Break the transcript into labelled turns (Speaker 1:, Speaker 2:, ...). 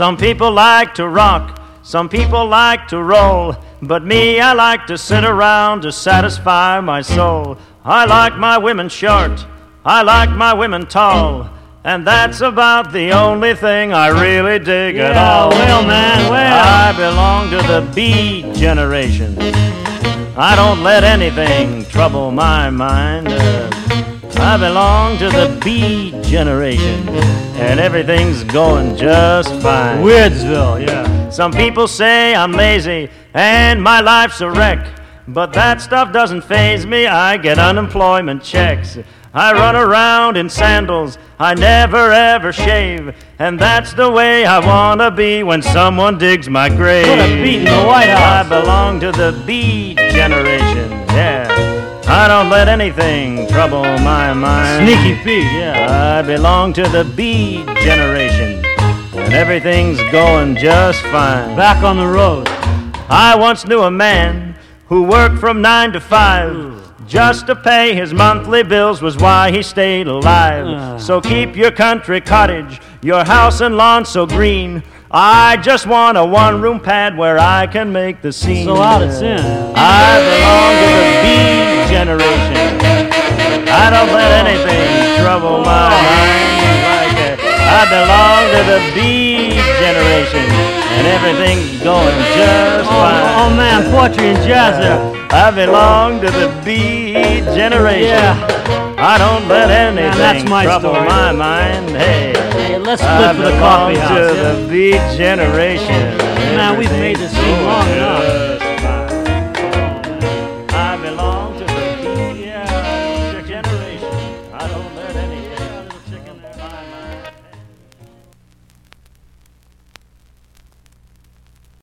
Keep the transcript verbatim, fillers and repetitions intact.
Speaker 1: Some people like to rock, some people like to roll, but me, I like to sit around to satisfy my soul. I like my women short, I like my women tall, and that's about the only thing I really dig
Speaker 2: yeah,
Speaker 1: at all.
Speaker 2: Well, man, well.
Speaker 1: I belong to the B generation. I don't let anything trouble my mind. Uh, I belong to the B generation, and everything's going just fine.
Speaker 2: Weirdsville, yeah.
Speaker 1: Some people say I'm lazy and my life's a wreck, but that stuff doesn't faze me. I get unemployment checks. I run around in sandals, I never ever shave, and that's the way I wanna be when someone digs my grave.
Speaker 2: Put a beat in the White House.
Speaker 1: I belong to the B generation, yeah. I don't let anything trouble my mind.
Speaker 2: Sneaky Pete, yeah.
Speaker 1: I belong to the B generation, and everything's going just fine.
Speaker 2: Back on the road.
Speaker 1: I once knew a man who worked from nine to five. Ooh. Just to pay his monthly bills was why he stayed alive. Uh. So keep your country cottage, your house and lawn so green. I just want a one-room pad where I can make the scene.
Speaker 2: So out it's in.
Speaker 1: I belong to the B generation. I don't let anything trouble my mind like that. I belong to the B generation, and everything's going just
Speaker 2: oh,
Speaker 1: fine.
Speaker 2: Oh man, poetry and jazz there.
Speaker 1: I belong to the B generation.
Speaker 2: Yeah.
Speaker 1: I don't let anything
Speaker 2: man, my
Speaker 1: trouble
Speaker 2: story.
Speaker 1: my mind. Hey,
Speaker 2: hey let's split for the coffee house.
Speaker 1: I belong to
Speaker 2: yeah.
Speaker 1: the B generation.
Speaker 2: Man, we've made this thing long enough.